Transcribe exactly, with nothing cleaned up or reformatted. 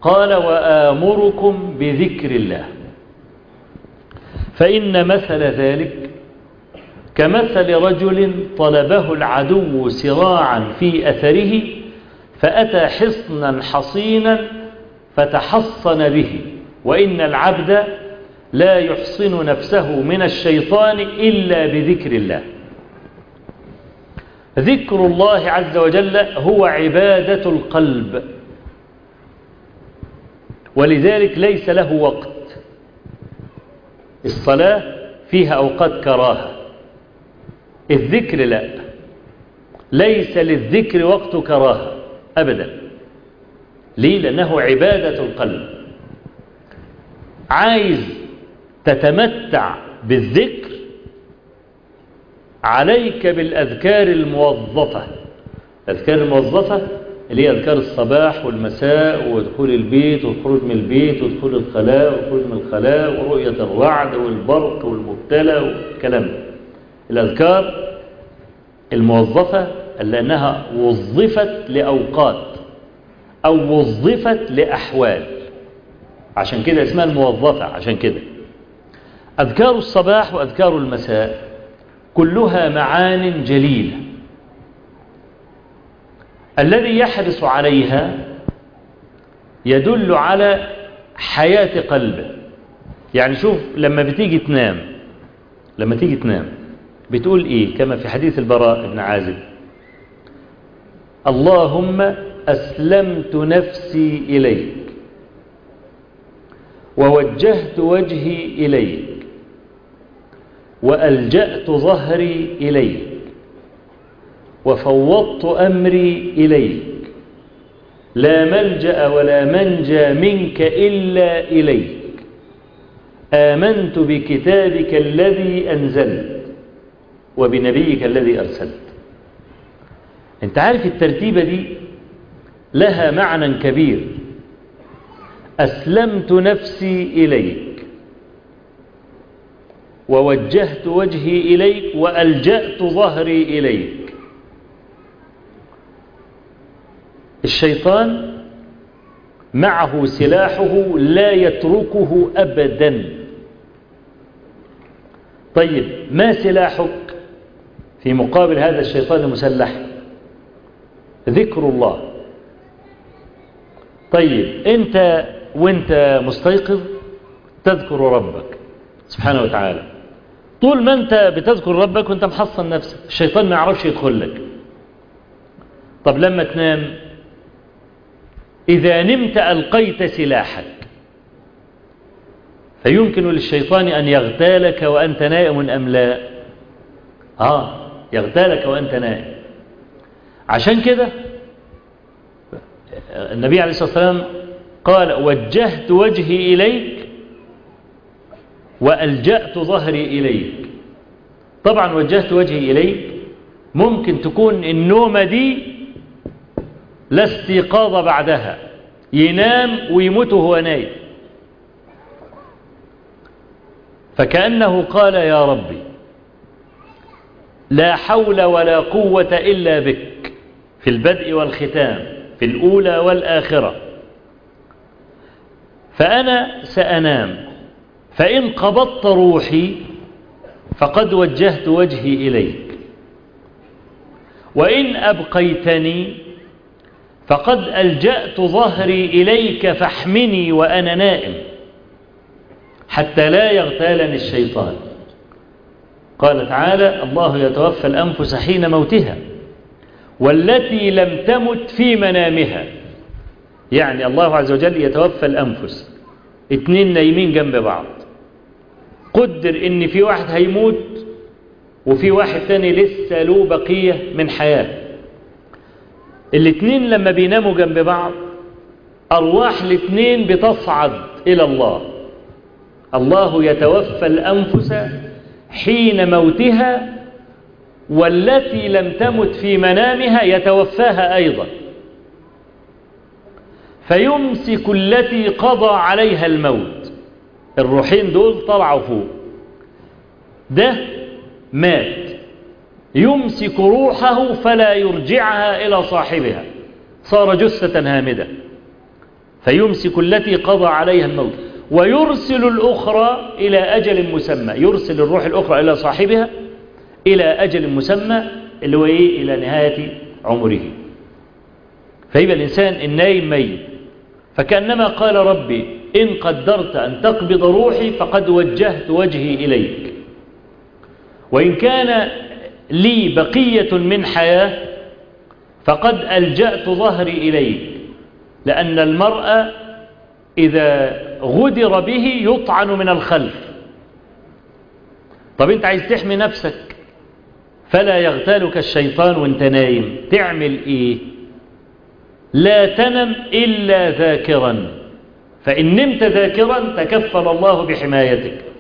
قال وآمركم بذكر الله، فإن مثل ذلك كمثل رجل طلبه العدو سراعا في أثره فأتى حصنا حصينا فتحصن به، وإن العبد لا يحصن نفسه من الشيطان إلا بذكر الله. ذكر الله عز وجل هو عبادة القلب، ولذلك ليس له وقت. الصلاة فيها أوقات كراهة، الذكر لا، ليس للذكر وقت كراهة أبدا. ليه؟ لأنه عبادة القلب. عايز تتمتع بالذكر، عليك بالأذكار الموظفة. الأذكار الموظفة اللي هي أذكار الصباح والمساء ودخول البيت والخروج من البيت ودخول الخلاء والخروج من الخلاء ورؤية الرعد والبرق والمبتلى والكلام ده. الأذكار الموظفة لأنها وظفت لأوقات أو وظفت لأحوال، عشان كده اسمها الموظفة. عشان كده أذكار الصباح وأذكار المساء كلها معان جليلة. الذي يحرص عليها يدل على حياة قلبه. يعني شوف لما بتيجي تنام، لما تيجي تنام بتقول إيه؟ كما في حديث البراء بن عازب: اللهم أسلمت نفسي إليك ووجهت وجهي إليك وألجأت ظهري إليك وفوضت أمري إليك، لا ملجأ ولا منجى منك إلا إليك، آمنت بكتابك الذي أنزلت وبنبيك الذي أرسلت. أنت عارف الترتيبة دي لها معنى كبير. أسلمت نفسي إليك ووجهت وجهي إليك وألجأت ظهري إليك. الشيطان معه سلاحه لا يتركه أبدا. طيب ما سلاحك في مقابل هذا الشيطان المسلح؟ ذكر الله. طيب أنت وانت مستيقظ تذكر ربك سبحانه وتعالى. طول ما أنت بتذكر ربك وانت محصن نفسك، الشيطان ما يعرفش يدخل لك. طب لما تنام، إذا نمت ألقيت سلاحك، فيمكن للشيطان أن يغتالك وأنت نائم أم لا؟ آه يغتالك وأنت نائم. عشان كده النبي عليه الصلاة والسلام قال: وجهت وجهي إليك وألجأت ظهري إليك. طبعا وجهت وجهي إليك ممكن تكون النومة دي لا استيقاظ بعدها، ينام ويموت وهو نايم، فكأنه قال: يا ربي لا حول ولا قوة إلا بك في البدء والختام، في الأولى والآخرة، فأنا سأنام، فإن قبضت روحي فقد وجهت وجهي إليك، وإن أبقيتني فقد ألجأت ظهري إليك فاحمني وأنا نائم حتى لا يغتالني الشيطان. قال تعالى: الله يتوفى الأنفس حين موتها والتي لم تمت في منامها. يعني الله عز وجل يتوفى الأنفس، اتنين نايمين جنب بعض، قدر ان في واحد هيموت وفي واحد تاني لسه له بقية من حياة. الاتنين لما بيناموا جنب بعض أرواح الاتنين بتصعد إلى الله. الله يتوفى الأنفس حين موتها والتي لم تمت في منامها يتوفاها أيضا، فيمسك التي قضى عليها الموت. الروحين دول طلعوا فوق، ده مات، يمسك روحه فلا يرجعها إلى صاحبها، صار جثة هامدة. فيمسك التي قضى عليها الموت ويرسل الأخرى إلى أجل مسمى، يرسل الروح الأخرى إلى صاحبها إلى أجل مسمى اللي هو إيه؟ إلى نهاية عمره. فيبقى الإنسان النايم ميت، فكأنما قال ربي إن قدرت أن تقبض روحي فقد وجهت وجهي إليك، وإن كان لي بقية من حياة فقد ألجأت ظهري إليك، لأن المرء إذا غدر به يطعن من الخلف. طب أنت عايز تحمي نفسك فلا يغتالك الشيطان وانت نايم، تعمل إيه؟ لا تنم إلا ذاكرا، فإن نمت ذاكرا تكفل الله بحمايتك،